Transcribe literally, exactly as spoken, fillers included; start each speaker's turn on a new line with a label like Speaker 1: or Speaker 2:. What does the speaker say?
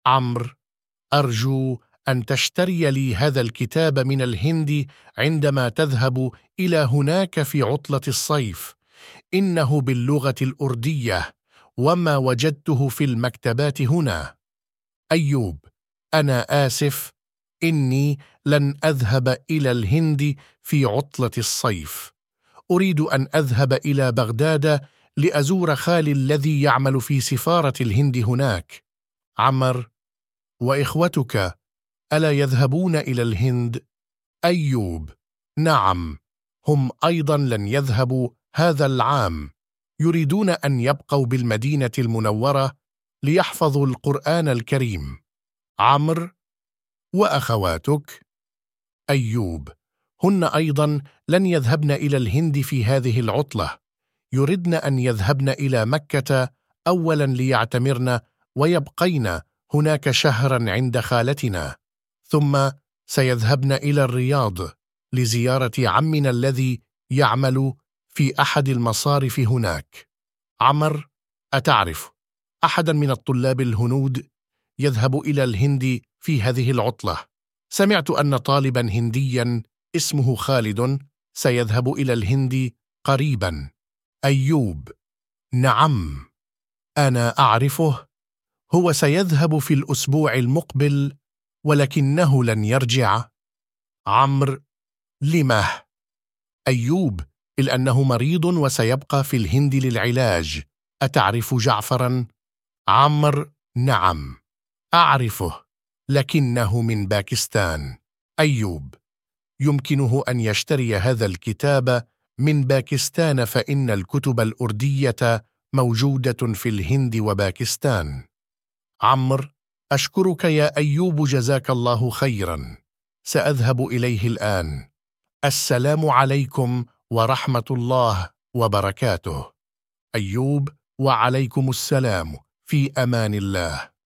Speaker 1: عمرو: أرجو أن تشتري لي هذا الكتاب من الهند عندما تذهب إلى هناك في عطلة الصيف، إنه باللغة الأردية وما وجدته في المكتبات هنا. أيوب: أنا آسف، إني لن أذهب إلى الهند في عطلة الصيف. أريد أن أذهب إلى بغداد لأزور خالي الذي يعمل في سفارة الهند هناك. عمرو: وإخوتك ألا يذهبون إلى الهند؟ أيوب: نعم، هم أيضا لن يذهبوا هذا العام، يريدون أن يبقوا بالمدينة المنورة ليحفظوا القرآن الكريم. عمرو: وأخواتك؟ أيوب: هن أيضا لن يذهبن إلى الهند في هذه العطلة، يردن أن يذهبن إلى مكة أولا ليعتمرن ويبقين هناك شهرا عند خالتنا، ثم سيذهبن إلى الرياض لزيارة عمنا الذي يعمل في أحد المصارف هناك. عمرو: أتعرف أحدا من الطلاب الهنود يذهب إلى الهند في هذه العطلة؟ سمعت أن طالبا هنديا اسمه خالد سيذهب إلى الهند قريبا. أيوب: نعم، أنا أعرفه، هو سيذهب في الأسبوع المقبل ولكنه لن يرجع. عمرو: لمه؟ أيوب: لأنه مريض وسيبقى في الهند للعلاج. أتعرف جعفرا؟ عمرو: نعم، أعرفه، لكنه من باكستان. أيوب: يمكنه أن يشتري هذا الكتاب من باكستان، فإن الكتب الأردية موجودة في الهند وباكستان. عمرو: أشكرك يا أيوب، جزاك الله خيرا، سأذهب إليه الآن. السلام عليكم ورحمة الله وبركاته. أيوب: وعليكم السلام، في أمان الله.